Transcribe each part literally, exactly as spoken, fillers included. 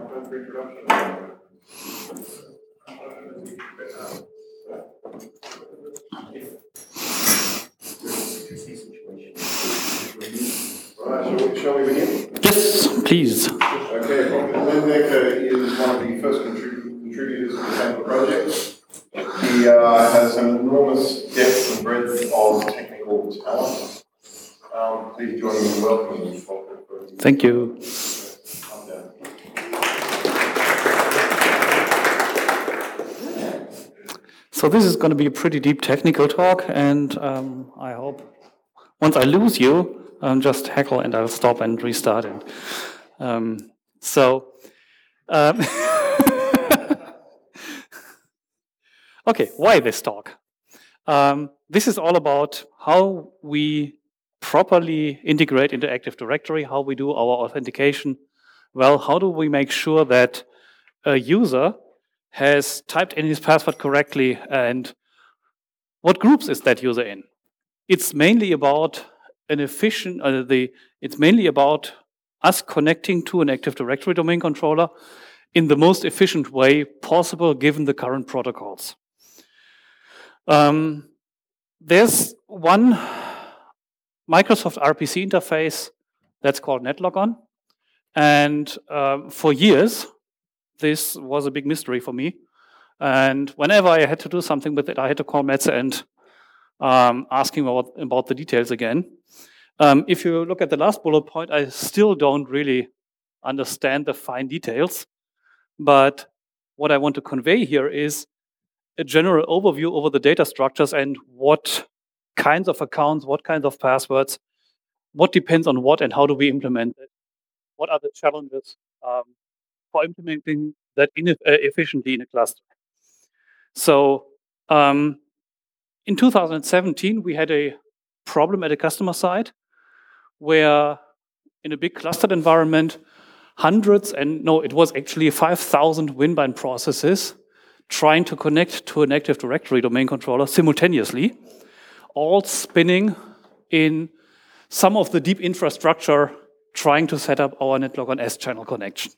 microphone for introduction? Right, shall we, shall we begin? Yes, please. Okay, Professor Lindbeck is one of the first contrib- contributors to the sample project. He uh, has an enormous depth and breadth of technical talent. Um, please join me in welcoming him. Thank you. So this is going to be a pretty deep technical talk, and um, I hope once I lose you, um, just heckle and I'll stop and restart it. Um, so, um, okay, why this talk? Um, this is all about how we properly integrate into Active Directory, how we do our authentication. Well, how do we make sure that a user has typed in his password correctly, and what groups is that user in? It's mainly about an efficient, uh, the, it's mainly about us connecting to an Active Directory domain controller in the most efficient way possible given the current protocols. Um, there's one Microsoft R P C interface that's called NetLogon, and uh, for years, this was a big mystery for me. And whenever I had to do something with it, I had to call Metze and um, ask him about, about the details again. Um, if you look at the last bullet point, I still don't really understand the fine details. But what I want to convey here is a general overview over the data structures and what kinds of accounts, what kinds of passwords, what depends on what, and how do we implement it. What are the challenges um, for implementing that in, uh, efficiently in a cluster? So um, in two thousand seventeen, we had a problem at a customer side where in a big clustered environment, hundreds, and no, it was actually five thousand Winbind processes trying to connect to an Active Directory domain controller simultaneously, all spinning in some of the deep infrastructure trying to set up our NetLogon S-channel connection.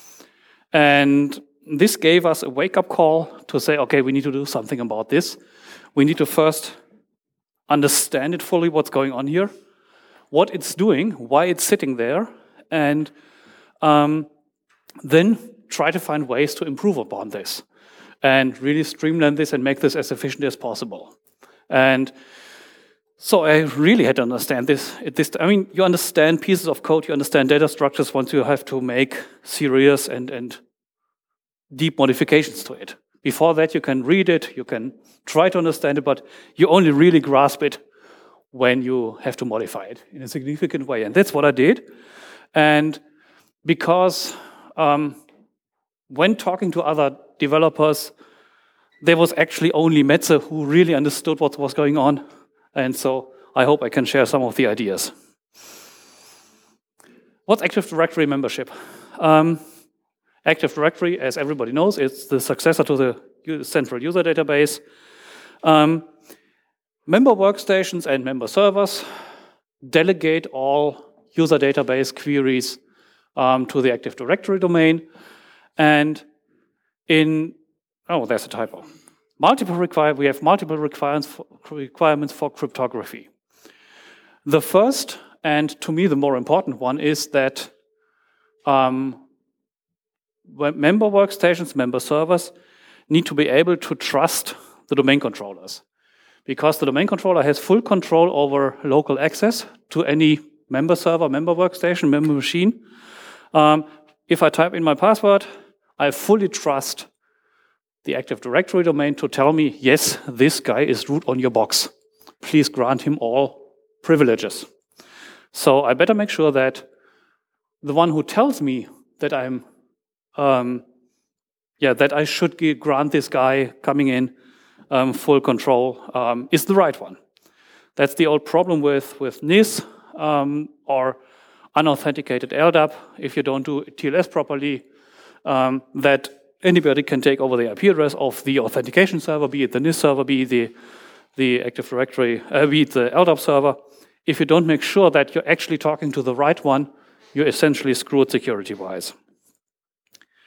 And this gave us a wake-up call to say, okay, we need to do something about this. We need to first understand it fully, what's going on here, what it's doing, why it's sitting there, and um, then try to find ways to improve upon this and really streamline this and make this as efficient as possible. And so I really had to understand this. this. I mean, you understand pieces of code, you understand data structures once you have to make serious and, and deep modifications to it. Before that, you can read it, you can try to understand it, but you only really grasp it when you have to modify it in a significant way. And that's what I did. And because um, when talking to other developers, there was actually only Metze who really understood what was going on. And so I hope I can share some of the ideas. What's Active Directory membership? Um, Active Directory, as everybody knows, is the successor to the central user database. Um, member workstations and member servers delegate all user database queries um, to the Active Directory domain. And in, oh, there's a typo. Multiple require, we have multiple requirements for, requirements for cryptography. The first, and to me the more important one, is that um, member workstations, member servers need to be able to trust the domain controllers, because the domain controller has full control over local access to any member server, member workstation, member machine. Um, if I type in my password, I fully trust the Active Directory domain to tell me, yes, this guy is root on your box. Please grant him all privileges. So I better make sure that the one who tells me that I'm Um, yeah, that I should give, grant this guy coming in um, full control um, is the right one. That's the old problem with, with N I S um, or unauthenticated L D A P. If you don't do T L S properly, um, that anybody can take over the I P address of the authentication server, be it the N I S server, be it the, the Active Directory, uh, be it the L D A P server. If you don't make sure that you're actually talking to the right one, you're essentially screwed security-wise.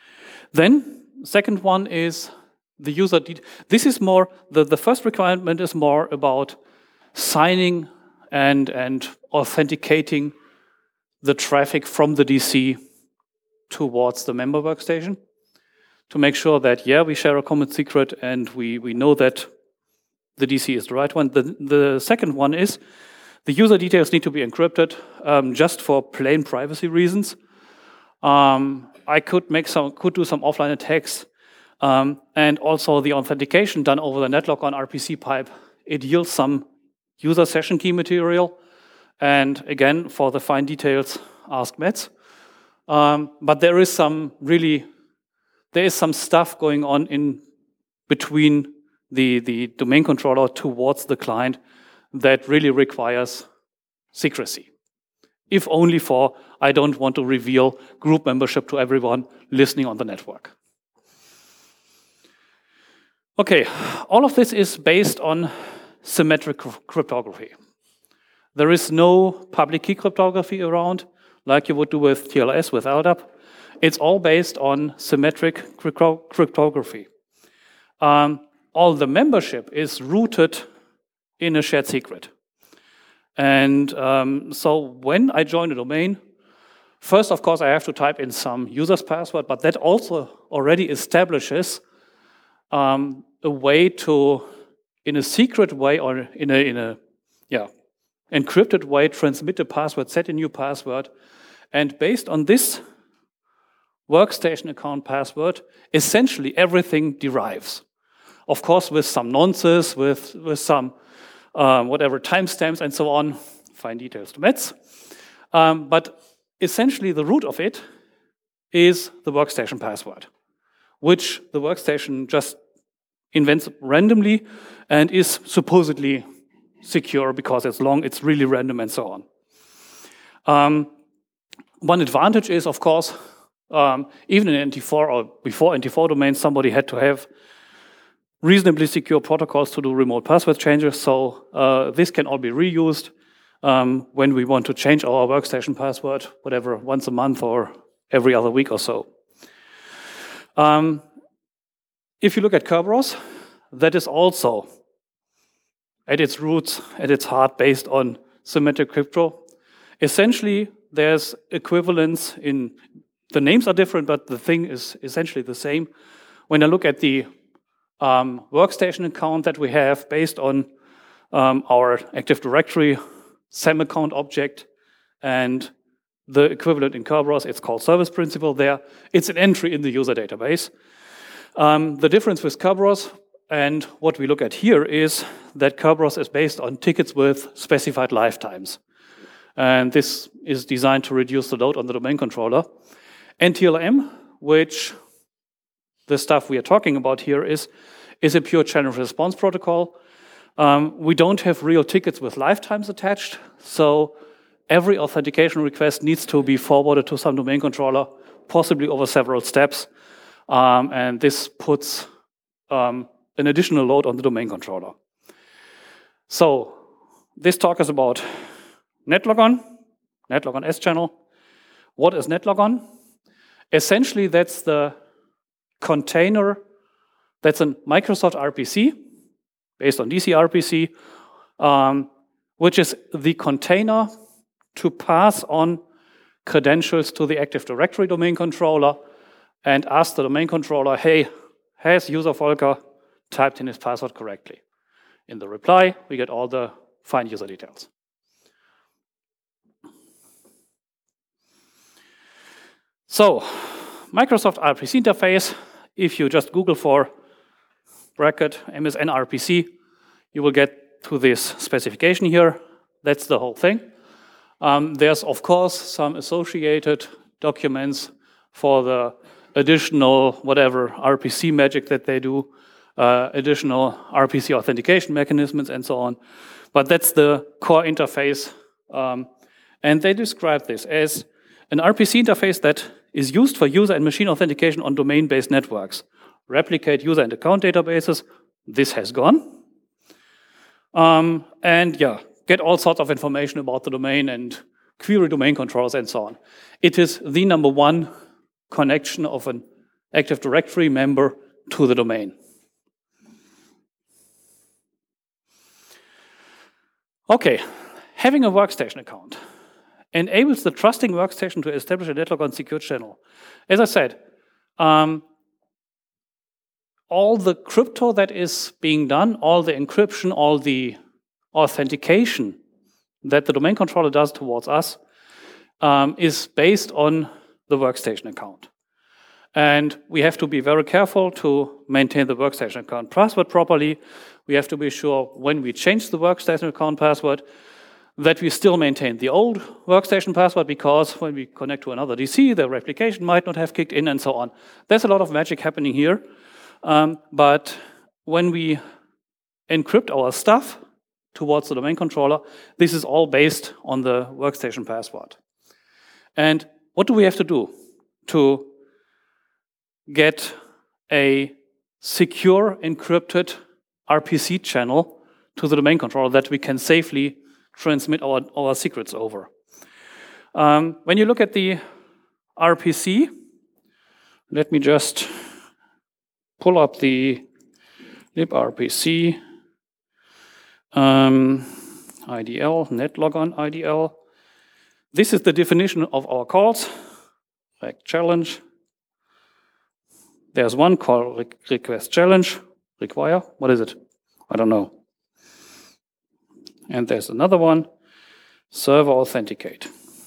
Then, second one is the user. De- this is more, the, the first requirement is more about signing and, and authenticating the traffic from the D C towards the member workstation to make sure that, yeah, we share a common secret and we, we know that the D C is the right one. The, the second one is the user details need to be encrypted um, just for plain privacy reasons. Um, I could make some, could do some offline attacks, um, and also the authentication done over the netlogon R P C pipe. It yields some user session key material, and again, for the fine details, ask Mets. Um, but there is some really, there is some stuff going on in between the, the domain controller towards the client that really requires secrecy. If only for, I don't want to reveal group membership to everyone listening on the network. Okay, all of this is based on symmetric cryptography. There is no public key cryptography around, like you would do with T L S, with L D A P. It's all based on symmetric cryptography. Um, all the membership is rooted in a shared secret. And um, so when I join a domain, first, of course, I have to type in some user's password, but that also already establishes um, a way to, in a secret way or in a, in a yeah, encrypted way, transmit a password, set a new password, and based on this workstation account password, essentially everything derives. Of course, with some nonces, with, with some um, whatever timestamps and so on, fine details to Mets. Um, but essentially the root of it is the workstation password, which the workstation just invents randomly and is supposedly secure because it's long, it's really random and so on. Um, one advantage is, of course, um, even in N T four or before N T four domains, somebody had to have reasonably secure protocols to do remote password changes, so uh, this can all be reused um, when we want to change our workstation password, whatever, once a month or every other week or so. Um, if you look at Kerberos, that is also at its roots, at its heart, based on symmetric crypto. Essentially, there's equivalence in, the names are different, but the thing is essentially the same. When I look at the um, workstation account that we have based on um, our Active Directory S A M account object and the equivalent in Kerberos, it's called service principal there. It's an entry in the user database. Um, the difference with Kerberos and what we look at here is that Kerberos is based on tickets with specified lifetimes. And this is designed to reduce the load on the domain controller. N T L M, which the stuff we are talking about here is, is a pure channel response protocol. Um, we don't have real tickets with lifetimes attached, so every authentication request needs to be forwarded to some domain controller, possibly over several steps, um, and this puts um, an additional load on the domain controller. So this talk is about netlogon, netlogon S channel. What is netlogon? Essentially, that's the container, that's a Microsoft R P C, based on D C R P C, um, which is the container to pass on credentials to the Active Directory domain controller and ask the domain controller, hey, has user Volker typed in his password correctly? In the reply, we get all the fine user details. So, Microsoft R P C interface, if you just Google for bracket M S N R P C, you will get to this specification here. That's the whole thing. Um, there's, of course, some associated documents for the additional whatever R P C magic that they do, uh, additional R P C authentication mechanisms and so on. But that's the core interface. Um, and they describe this as an R P C interface that is used for user and machine authentication on domain-based networks. Replicate user and account databases. This has gone. Um, and yeah, get all sorts of information about the domain and query domain controllers and so on. It is the number one connection of an Active Directory member to the domain. Okay, having a workstation account enables the trusting workstation to establish a Netlog on secure channel. As I said, um, all the crypto that is being done, all the encryption, all the authentication that the domain controller does towards us um, is based on the workstation account. And we have to be very careful to maintain the workstation account password properly. We have to be sure when we change the workstation account password that we still maintain the old workstation password, because when we connect to another D C, the replication might not have kicked in and so on. There's a lot of magic happening here. Um, but when we encrypt our stuff towards the domain controller, this is all based on the workstation password. And what do we have to do to get a secure encrypted R P C channel to the domain controller that we can safely transmit our, our secrets over? Um, when you look at the R P C, let me just pull up the librpc um, I D L, netlogon I D L. This is the definition of our calls. Rec challenge. There's one call, re request challenge, require. What is it? I don't know. And there's another one, server authenticate.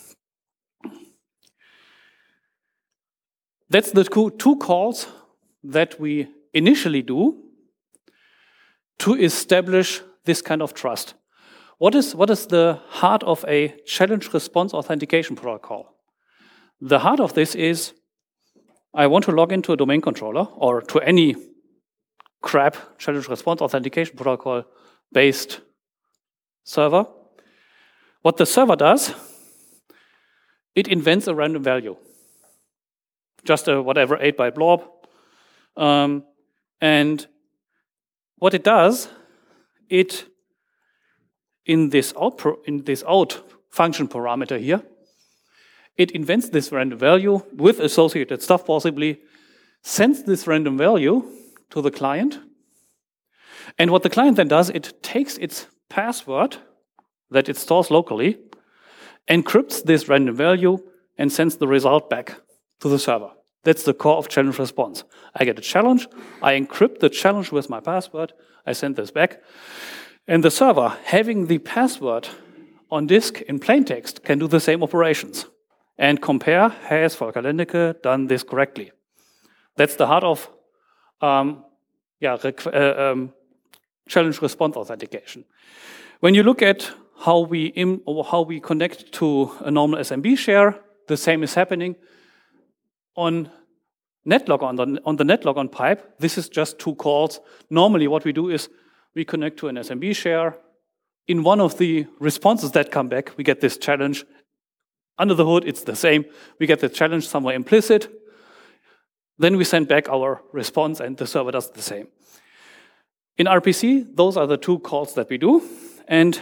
That's the two, two calls that we initially do to establish this kind of trust. What is, what is the heart of a challenge response authentication protocol? The heart of this is, I want to log into a domain controller or to any crap challenge response authentication protocol based server. What the server does, it invents a random value. Just a whatever eight byte blob. Um, and what it does, it in this out in this out function parameter here, it invents this random value with associated stuff possibly, sends this random value to the client, and what the client then does, it takes its password that it stores locally, encrypts this random value, and sends the result back to the server. That's the core of challenge response. I get a challenge, I encrypt the challenge with my password, I send this back, and the server, having the password on disk in plain text, can do the same operations and compare, has Volker Lendeke done this correctly? That's the heart of um, yeah, uh, um, challenge response authentication. When you look at how we, im or how we connect to a normal S M B share, the same is happening. On Netlog, on the, on the Netlogon pipe, this is just two calls. Normally what we do is we connect to an S M B share. In one of the responses that come back, we get this challenge. Under the hood, it's the same. We get the challenge somewhere implicit. Then we send back our response and the server does the same. In R P C, those are the two calls that we do. And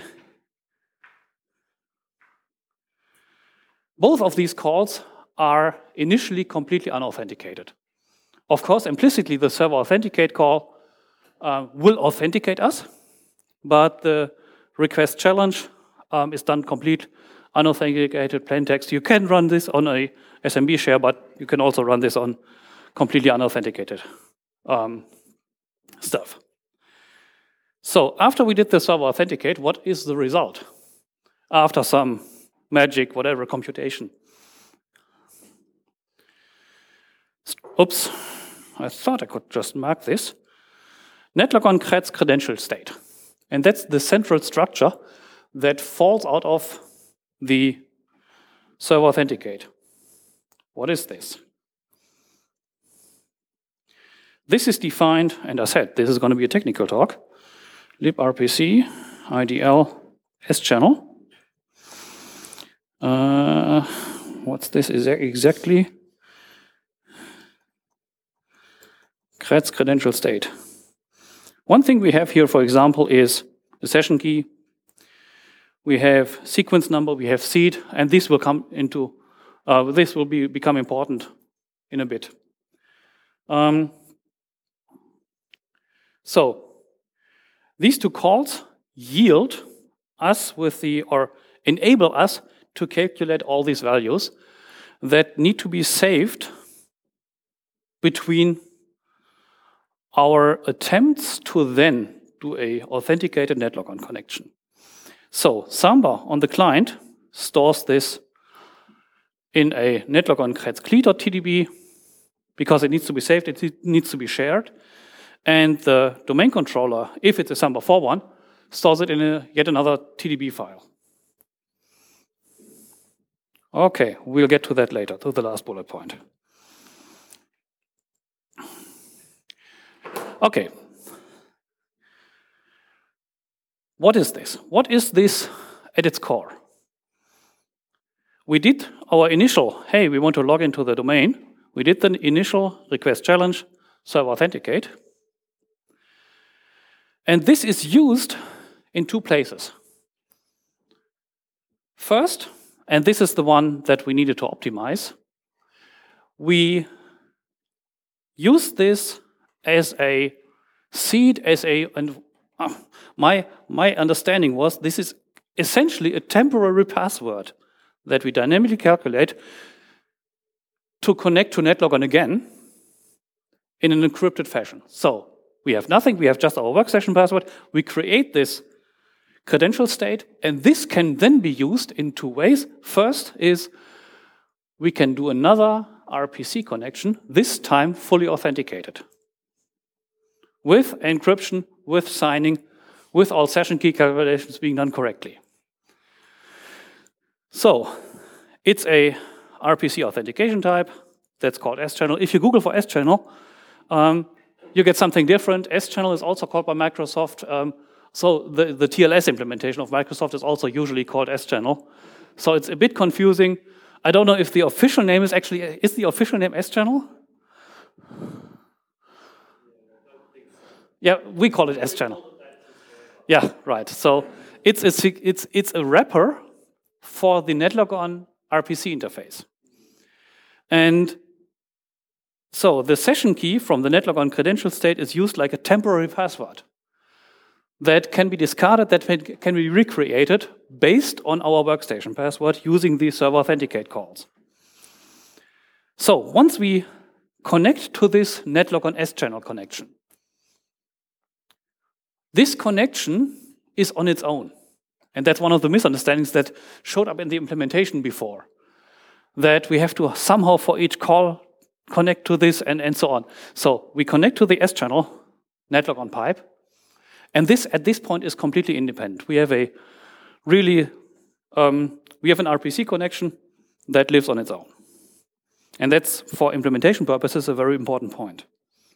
both of these calls are initially completely unauthenticated. Of course, implicitly, the server authenticate call uh, will authenticate us, but the request challenge um, is done complete unauthenticated plain text. You can run this on a S M B share, but you can also run this on completely unauthenticated um, stuff. So after we did the server authenticate, what is the result? After some magic, whatever, computation. Oops, I thought I could just mark this. Netlogon creates credential state. And that's the central structure that falls out of the server authenticate. What is this? This is defined, and I said this is going to be a technical talk, librpc I D L S channel. Uh, what's this is exactly? Creates credential state. One thing we have here, for example, is the session key. We have sequence number, we have seed, and this will come into, uh, this will be become important in a bit. Um, so these two calls yield us with the, or enable us to calculate all these values that need to be saved between our attempts to then do a authenticated NetLogon connection. So Samba on the client stores this in a NetLogon creds.cli.tdb because it needs to be saved, it needs to be shared. And the domain controller, if it's a Samba four one, stores it in a, yet another T D B file. Okay, we'll get to that later, to the last bullet point. Okay. What is this? What is this at its core? We did our initial, hey, we want to log into the domain. We did the initial request challenge, server authenticate. And this is used in two places. First, and this is the one that we needed to optimize, we use this as a seed, as a, and uh, my, my understanding was this is essentially a temporary password that we dynamically calculate to connect to NetLogon again in an encrypted fashion. So we have nothing, we have just our workstation password, we create this credential state, and this can then be used in two ways. First is we can do another R P C connection, this time fully authenticated, with encryption, with signing, with all session key calculations being done correctly. So it's a R P C authentication type that's called S-channel. If you Google for S-channel, um, you get something different. S-channel is also called by Microsoft. Um, so the, the T L S implementation of Microsoft is also usually called S-channel. So it's a bit confusing. I don't know if the official name is actually, is the official name S-channel? Yeah, we call it S-channel. Yeah, right. So it's a, it's, it's a wrapper for the NetLogon R P C interface. And so the session key from the NetLogon credential state is used like a temporary password that can be discarded, that can be recreated based on our workstation password using these server authenticate calls. So once we connect to this NetLogon S-channel connection, this connection is on its own. And that's one of the misunderstandings that showed up in the implementation before, that we have to somehow for each call connect to this and, and so on. So we connect to the S-channel, NetLogon pipe, and this at this point is completely independent. We have a really, um, we have an R P C connection that lives on its own. And that's, for implementation purposes, a very important point.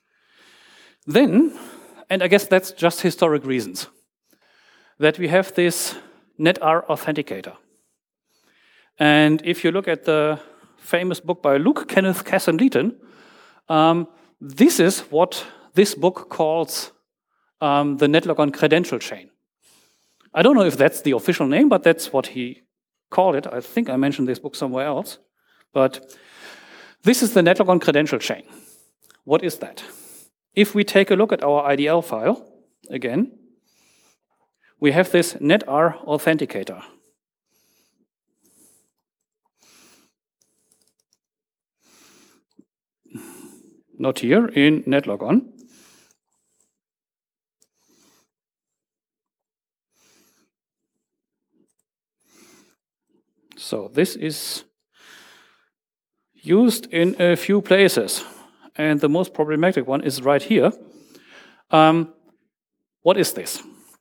Then, and I guess that's just historic reasons, that we have this NetR authenticator. And if you look at the famous book by Luke Kenneth Casson-Leeton, um, this is what this book calls um, the NetLogon credential chain. I don't know if that's the official name, but that's what he called it. I think I mentioned this book somewhere else. But this is the NetLogon credential chain. What is that? If we take a look at our I D L file, again, we have this NetR authenticator. Not here, in NetLogon. So this is used in a few places. And the most problematic one is right here. Um, what is this?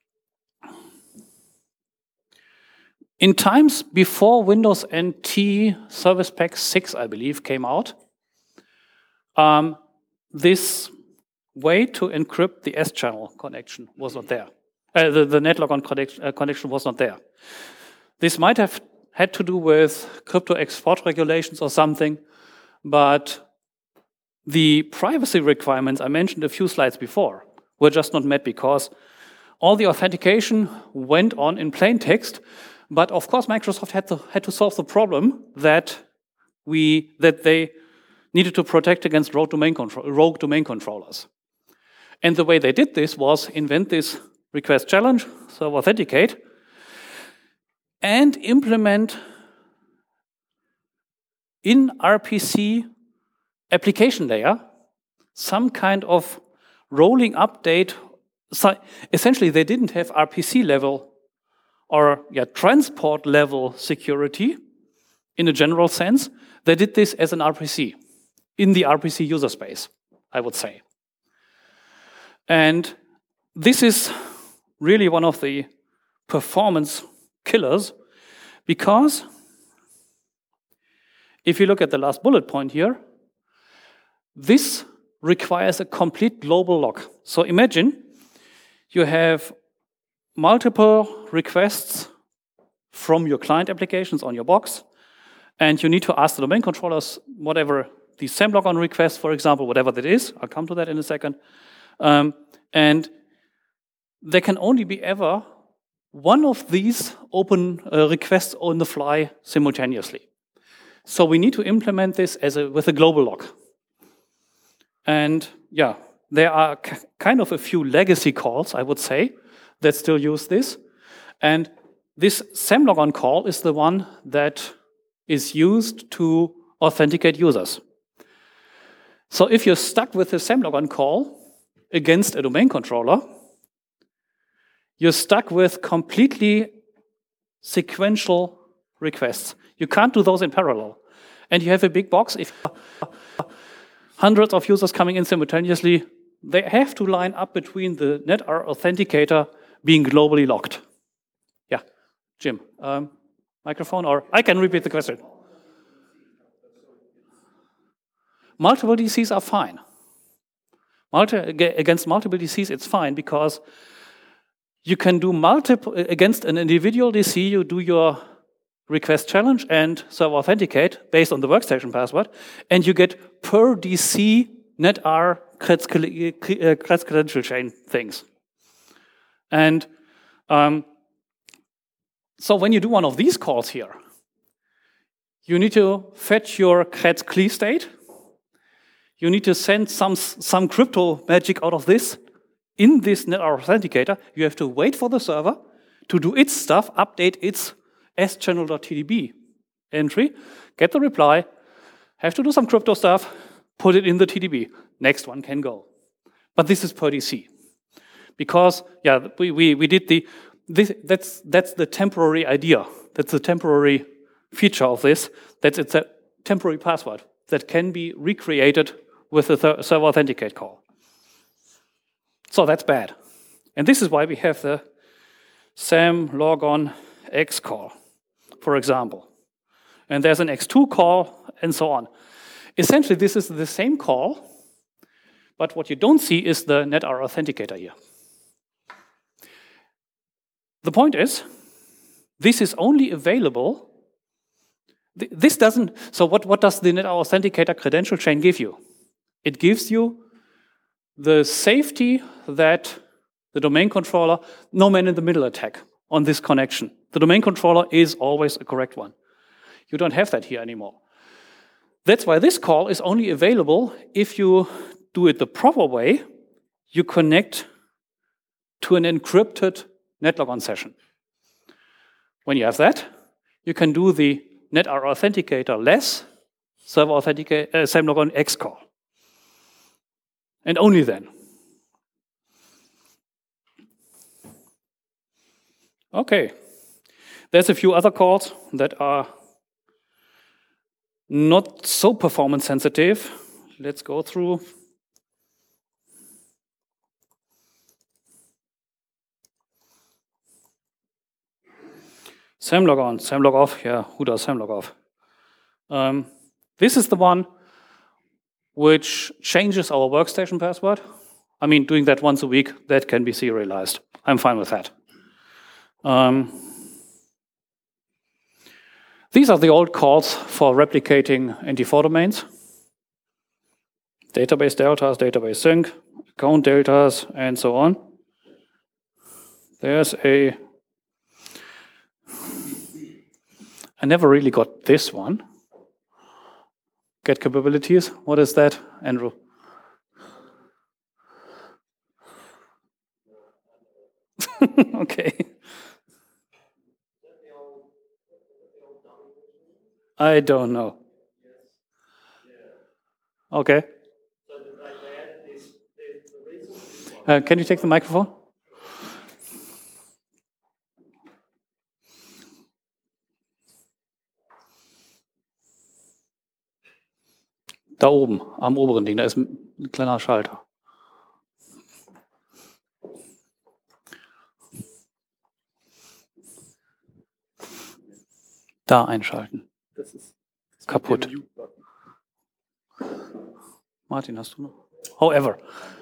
In times before Windows N T Service Pack six, I believe, came out, um, this way to encrypt the S-channel connection was not there. Uh, the, the NetLogon connection, uh, connection was not there. This might have had to do with crypto export regulations or something, but the privacy requirements I mentioned a few slides before were just not met because all the authentication went on in plain text. But of course, Microsoft had to had to solve the problem that we that they needed to protect against rogue domain, control, rogue domain controllers. And the way they did this was invent this request challenge, server authenticate, and implement in R P C application layer some kind of rolling update. So essentially, they didn't have R P C level or yeah, transport level security in a general sense. They did this as an R P C, in the R P C user space, I would say. And this is really one of the performance killers, because if you look at the last bullet point here, this requires a complete global lock. So imagine you have multiple requests from your client applications on your box, and you need to ask the domain controllers whatever the SAM logon request, for example, whatever that is. I'll come to that in a second. Um, and there can only be ever one of these open uh, requests on the fly simultaneously. So we need to implement this as a, with a global lock. And yeah, there are kind of a few legacy calls, I would say, that still use this. And this SAM logon call is the one that is used to authenticate users. So if you're stuck with the SAM logon call against a domain controller, you're stuck with completely sequential requests. You can't do those in parallel. And you have a big box. If hundreds of users coming in simultaneously, they have to line up between the NetR authenticator being globally locked. Yeah, Jim, um, microphone, or I can repeat the question. Multiple D Cs are fine. Multi against multiple D Cs, it's fine, because you can do multiple, against an individual D C, you do your request challenge and server authenticate based on the workstation password, and you get per D C NetR cross credential chain things. And um, so when you do one of these calls here, you need to fetch your creds clear state. You need to send some, some crypto magic out of this in this NetR authenticator. You have to wait for the server to do its stuff, update its schannel.tdb entry, get the reply, have to do some crypto stuff, put it in the T D B. Next one can go. But this is per D C. Because, yeah, we, we, we did the, this, that's, that's the temporary idea. That's the temporary feature of this. That's it's a temporary password that can be recreated with the server authenticate call. So that's bad. And this is why we have the SAM logon X call, for example. And there's an X two call, and so on. Essentially, this is the same call, but what you don't see is the NetR authenticator here. The point is, this is only available. This doesn't, so what, what does the NetR authenticator credential chain give you? It gives you the safety that the domain controller, no man in the middle attack on this connection. The domain controller is always a correct one. You don't have that here anymore. That's why this call is only available if you do it the proper way. You connect to an encrypted NetLogon session. When you have that, you can do the NetR authenticator less server authenticate uh, SAM logon X call. And only then. Okay. There's a few other calls that are not so performance sensitive. Let's go through. SAM log on, SAM log off. Yeah, who does SAM log off? Um, this is the one which changes our workstation password. I mean, doing that once a week, that can be serialized. I'm fine with that. Um, these are the old calls for replicating N T four domains. Database deltas, database sync, account deltas, and so on. There's a... I never really got this one. get capabilities. What is that, Andrew? Okay. I don't know. Okay. Uh, can you take the microphone? Da oben, am oberen Ding, da ist ein kleiner Schalter. Da einschalten. Das ist kaputt. Martin, hast du noch? However.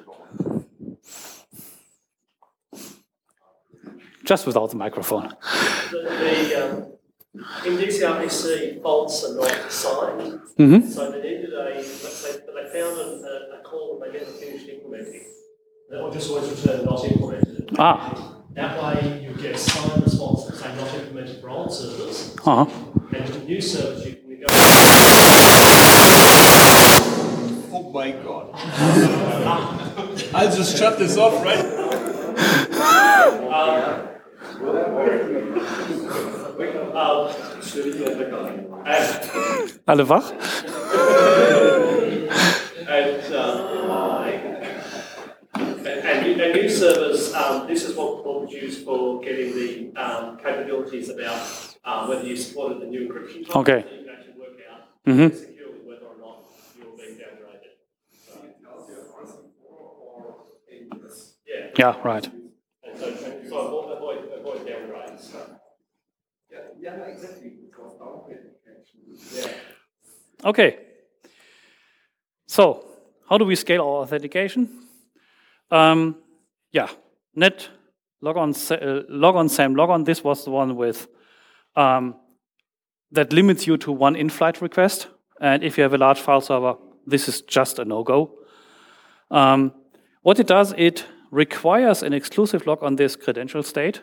Just without the microphone. The, the, um, in D C R P C, faults are not signed. Mm-hmm. So they needed a, let's say, but they found a, a call that they never finished implementing. Or just always returned not implemented. Ah. That way you get a signed response that say not implemented for old servers. Uh-huh. And for new servers you can negotiate. Oh my god. I'll just shut this off, right? um, um, and, Alle wach? and, uh, and, and, and new servers, um, this is what, what was used for getting the um, capabilities about um, whether you supported the new encryption type. Okay. So you can actually work out Mm-hmm. securely whether or not you're being downgraded. Yeah. Yeah, right. And so, so avoid, avoid, avoid downgrades. Yeah, yeah, exactly. Yeah. Okay. So, how do we scale our authentication? Um, yeah, net logon, uh, logon, SAM logon. This was the one with um, that limits you to one in-flight request. And if you have a large file server, this is just a no-go. Um, what it does, it requires an exclusive log on this credential state.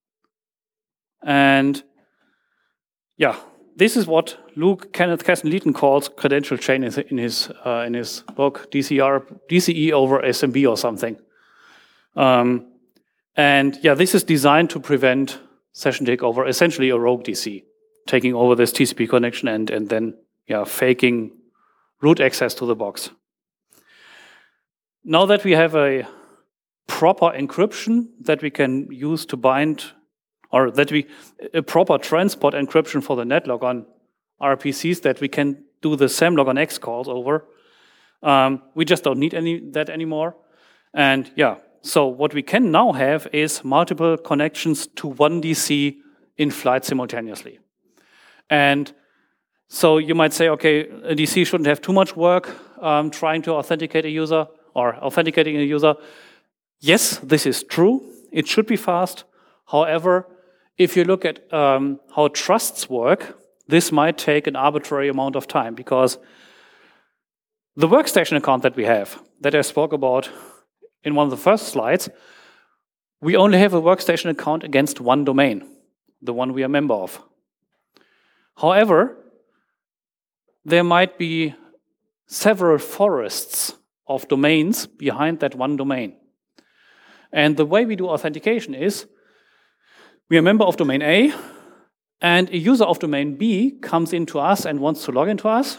And yeah, this is what Luke Kenneth Casson-Leeton calls credential chain in his uh, in his book D C R D C E over S M B or something. Um, and yeah, this is designed to prevent session takeover, essentially a rogue D C taking over this T C P connection and and then yeah faking root access to the box. Now that we have a proper encryption that we can use to bind, or that we, a proper transport encryption for the netlog on R P Cs that we can do the SAM log on X calls over, um, we just don't need any that anymore. And yeah, so what we can now have is multiple connections to one D C in flight simultaneously. And so you might say, okay, a D C shouldn't have too much work um, trying to authenticate a user or authenticating a user. Yes, this is true. It should be fast. However, if you look at um, how trusts work, this might take an arbitrary amount of time because the workstation account that we have, that I spoke about in one of the first slides, we only have a workstation account against one domain, the one we are a member of. However, there might be several forests of domains behind that one domain. And the way we do authentication is, we are a member of domain A, and a user of domain B comes into us and wants to log into us.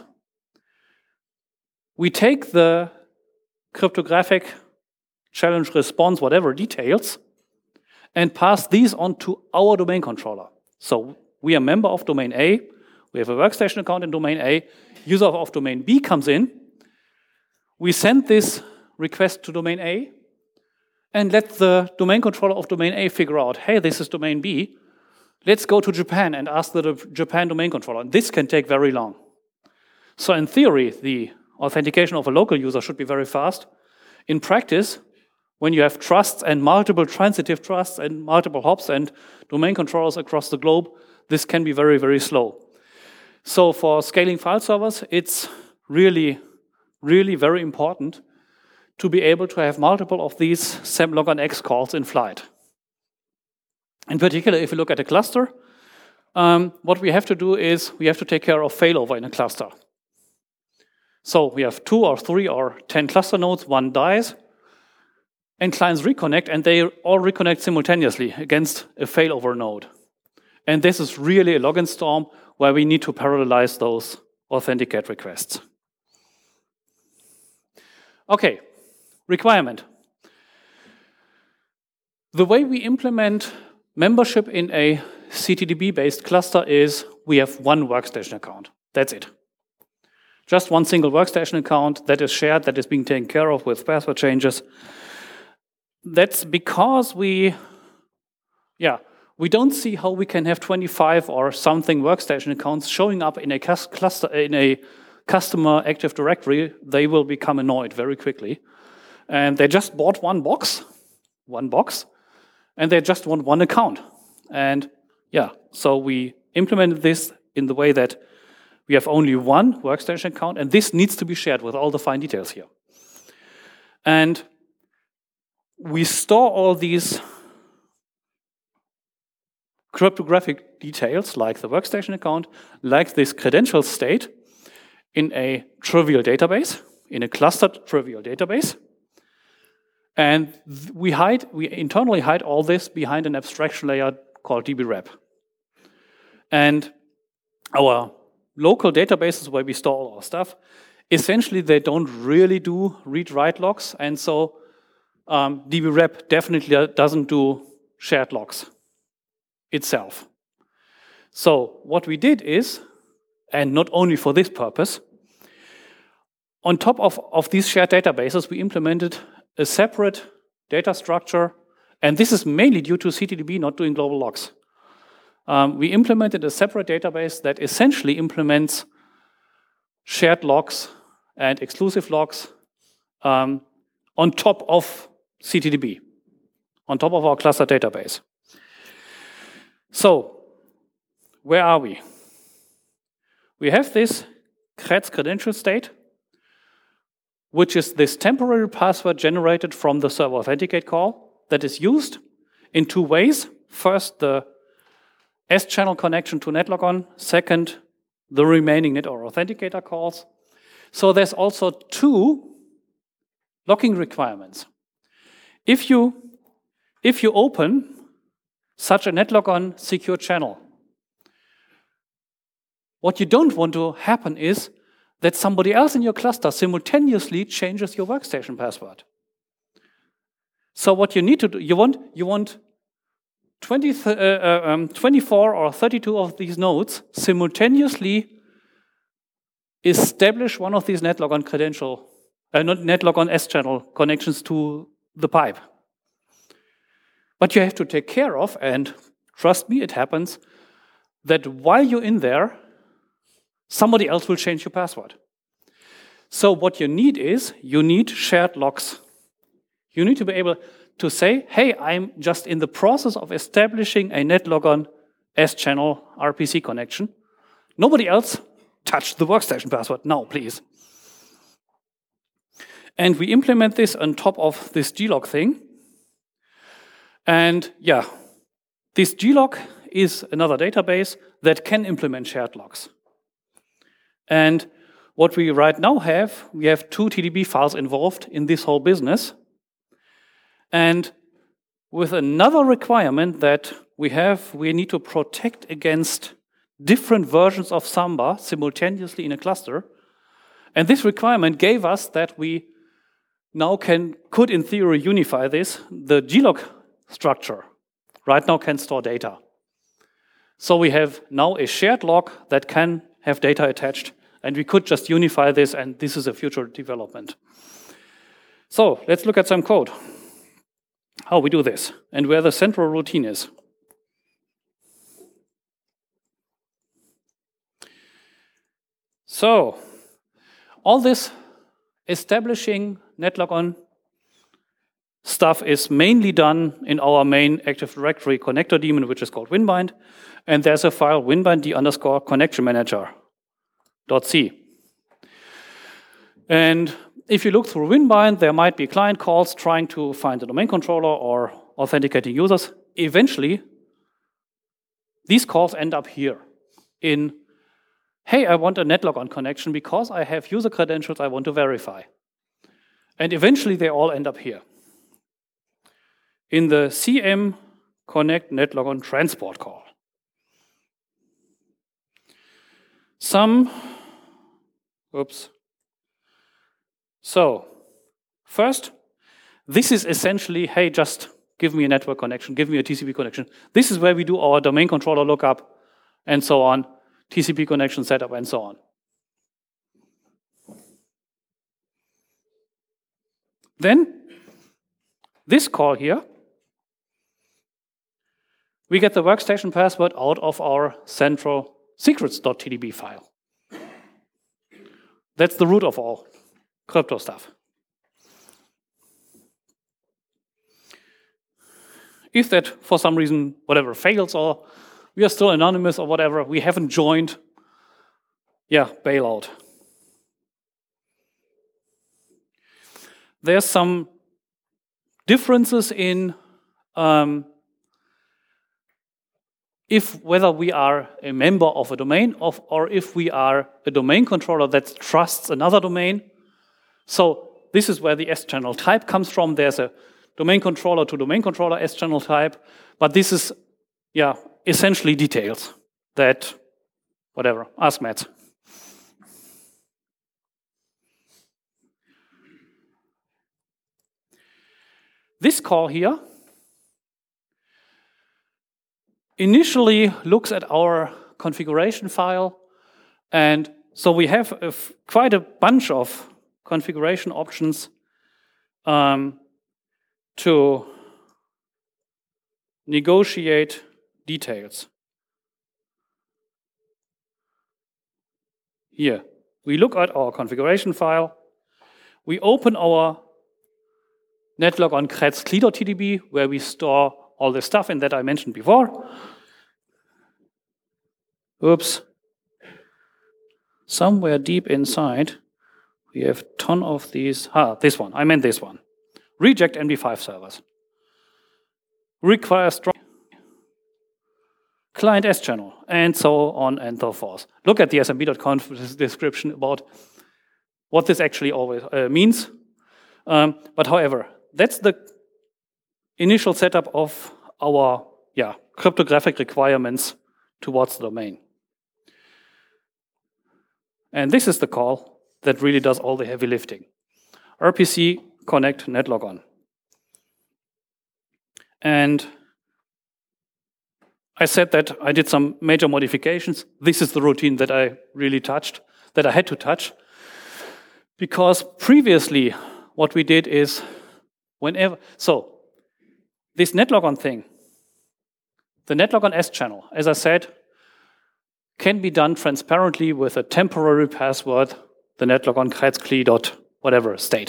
We take the cryptographic challenge response, whatever details, and pass these on to our domain controller. So we are a member of domain A, we have a workstation account in domain A, user of domain B comes in, we send this request to domain A, and let the domain controller of domain A figure out, hey, this is domain B, let's go to Japan and ask the Japan domain controller. And this can take very long. So in theory, the authentication of a local user should be very fast. In practice, when you have trusts and multiple transitive trusts and multiple hops and domain controllers across the globe, this can be very, very slow. So for scaling file servers, it's really, really very important to be able to have multiple of these SAM log on X calls in flight. In particular, if you look at a cluster, um, what we have to do is we have to take care of failover in a cluster. So we have two or three or ten cluster nodes, one dies, and clients reconnect, and they all reconnect simultaneously against a failover node. And this is really a login storm where we need to parallelize those authenticate requests. Okay, requirement. The way we implement membership in a C T D B-based cluster is we have one workstation account. That's it. Just one single workstation account that is shared, that is being taken care of with password changes. That's because we, yeah, we don't see how we can have twenty-five or something workstation accounts showing up in a cluster, in a customer Active Directory. They will become annoyed very quickly. And they just bought one box, one box, and they just want one account. And yeah, so we implemented this in the way that we have only one workstation account, and this needs to be shared with all the fine details here. And we store all these cryptographic details, like the workstation account, like this credential state, in a trivial database, in a clustered trivial database. And we hide, we internally hide all this behind an abstraction layer called D B wrap. And our local databases where we store all our stuff, essentially they don't really do read-write logs, and so um, D B wrap definitely doesn't do shared logs itself. So what we did is, and not only for this purpose, on top of, of these shared databases, we implemented a separate data structure, and this is mainly due to C T D B not doing global logs. Um, we implemented a separate database that essentially implements shared logs and exclusive logs um, on top of C T D B, on top of our cluster database. So, where are we? We have this creds credential state, which is this temporary password generated from the server authenticate call that is used in two ways. First, the S-channel connection to NetLogon. Second, the remaining Net or Authenticator calls. So there's also two locking requirements. If you, if you open such a NetLogon secure channel, what you don't want to happen is that somebody else in your cluster simultaneously changes your workstation password. So what you need to do, you want, you want twenty, uh, uh, um, twenty-four or thirty-two of these nodes simultaneously establish one of these NetLogon credential, uh, not NetLogon S-channel connections to the pipe. But you have to take care of, and trust me, it happens, that while you're in there, somebody else will change your password. So what you need is, you need shared logs. You need to be able to say, hey, I'm just in the process of establishing a NetLogon S-channel R P C connection. Nobody else touch the workstation password. No, please. And we implement this on top of this glog thing. And yeah, this glog is another database that can implement shared logs. And what we right now have, we have two T D B files involved in this whole business. And with another requirement that we have, we need to protect against different versions of Samba simultaneously in a cluster. And this requirement gave us that we now can, could in theory unify this. The glog structure right now can store data. So we have now a shared log that can have data attached, and we could just unify this, and this is a future development. So let's look at some code, how we do this, and where the central routine is. So all this establishing NetLogon stuff is mainly done in our main Active Directory connector daemon, which is called winbind. And there's a file winbind underscore connection manager dot c. And if you look through winbind, there might be client calls trying to find the domain controller or authenticating users. Eventually, these calls end up here in hey, I want a NetLogon connection because I have user credentials I want to verify. And eventually they all end up here in the C M connect NetLogon transport call. Some, oops. So, first, this is essentially, hey, just give me a network connection, give me a T C P connection. This is where we do our domain controller lookup and so on, T C P connection setup and so on. Then, this call here, we get the workstation password out of our central secrets.tdb file. That's the root of all crypto stuff. If that, for some reason, whatever, fails, or we are still anonymous or whatever, we haven't joined, yeah, bailout. There's some differences in um, if whether we are a member of a domain of, or if we are a domain controller that trusts another domain. So this is where the S-channel type comes from. There's a domain controller to domain controller S-channel type, but this is, yeah, essentially details that, whatever, ask Matt. This call here initially looks at our configuration file, and so we have a f quite a bunch of configuration options um, to negotiate details. Here, we look at our configuration file, we open our NetLogon creds.cli.tdb, where we store all the stuff in that I mentioned before. Oops. Somewhere deep inside, we have a ton of these. Ah, this one. I meant this one. Reject M D five servers. Require strong client S-channel, and so on and so forth. Look at the S M B dot conf description about what this actually always uh, means. Um, but however, that's the initial setup of our yeah, cryptographic requirements towards the domain. And this is the call that really does all the heavy lifting. R P C connect NetLogon. And I said that I did some major modifications. This is the routine that I really touched, that I had to touch. Because previously, what we did is whenever, so this NetLogon thing, the NetLogon S-channel, as I said, can be done transparently with a temporary password, the NetLogon creds.cli dot whatever state.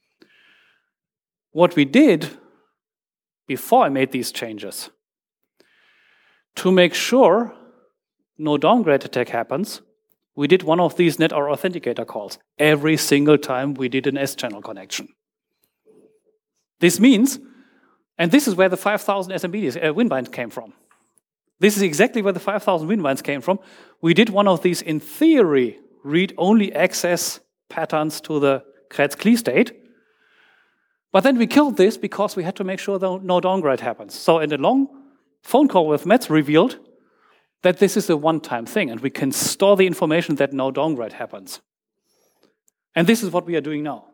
What we did before I made these changes, to make sure no downgrade attack happens, we did one of these NetR authenticator calls every single time we did an S-channel connection. This means, and this is where the five thousand S M B Ds, uh, WinBinds came from. This is exactly where the five thousand WinBinds came from. We did one of these, in theory, read-only access patterns to the creds.cli state. But then we killed this because we had to make sure that no downgrade happens. So in a long phone call with Mets revealed that this is a one-time thing, and we can store the information that no downgrade happens. And this is what we are doing now.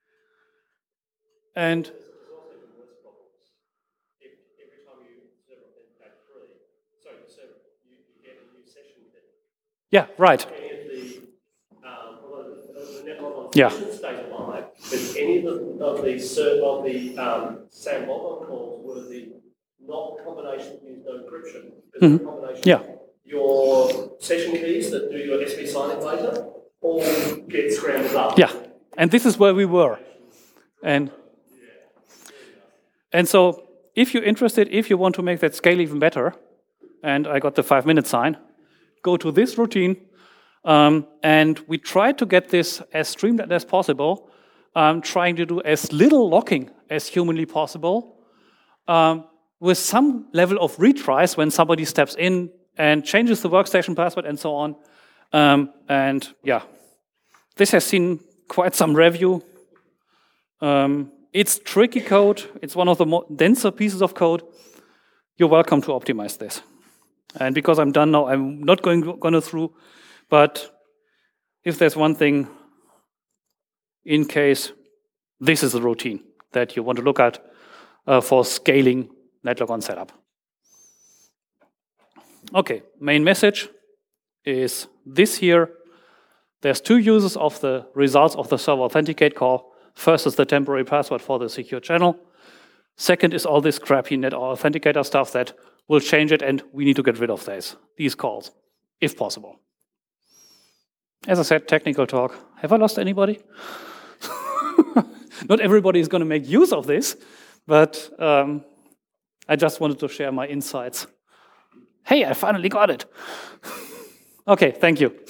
And yeah, right. Yeah. But any of the, of the, of the um, SAM login calls were the not combination used no encryption. Mm-hmm. The combination Yeah. Your session keys that do your S P signing later all get scrambled up. Yeah, and this is where we were. And, and so if you're interested, if you want to make that scale even better, and I got the five minute sign, go to this routine, um, and we try to get this as streamlined as possible, um, trying to do as little locking as humanly possible, um, with some level of retries when somebody steps in and changes the workstation password and so on. Um, and yeah, this has seen quite some review. Um, it's tricky code. It's one of the more denser pieces of code. You're welcome to optimize this. And because I'm done now, I'm not going going through. But if there's one thing, in case this is a routine that you want to look at uh, for scaling Netlogon setup. Okay, main message is this here. There's two uses of the results of the server authenticate call. First is the temporary password for the secure channel. Second is all this crappy net authenticator stuff that will change it, and we need to get rid of these, these calls, if possible. As I said, technical talk. Have I lost anybody? Not everybody is going to make use of this, but um, I just wanted to share my insights. Hey, I finally got it. Okay, thank you.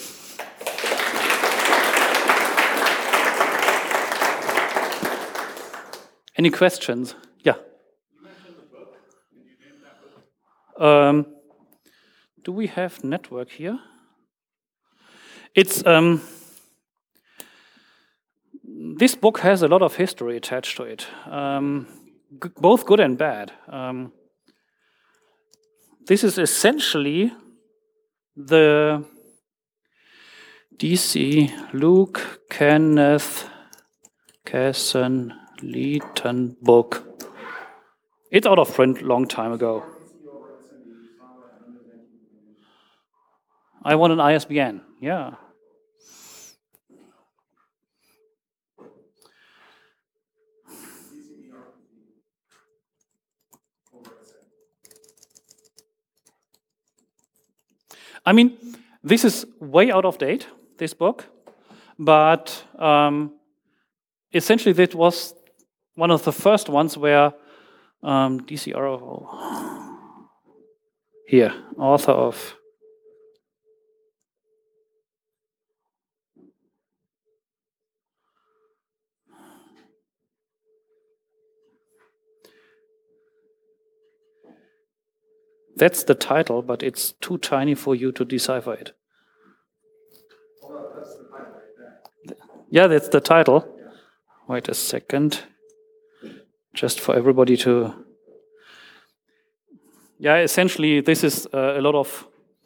Any questions? Yeah. You mentioned the book. Did you name that book? Um, do we have network here? It's um, this book has a lot of history attached to it, um, g- both good and bad. Um, this is essentially the D C Luke Kenneth Casson Leeton book. It's out of print long time ago. I want an I S B N, yeah. I mean, this is way out of date, this book, but um, essentially that was one of the first ones where um, D C R O, here, author of that's the title, but it's too tiny for you to decipher it. Well, that's the title right there. Yeah, that's the title. Wait a second. Just for everybody to... Yeah, essentially, this is uh, a lot of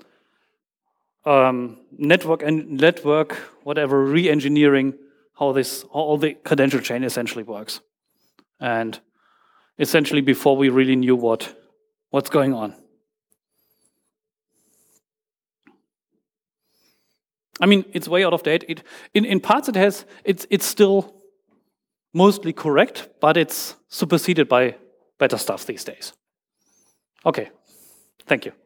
um, network and network, whatever, re-engineering how this, how all the credential chain essentially works. And essentially before we really knew what what's going on. I mean, it's way out of date. It, in, in parts it has, it's, it's still mostly correct, but it's superseded by better stuff these days. Okay, thank you.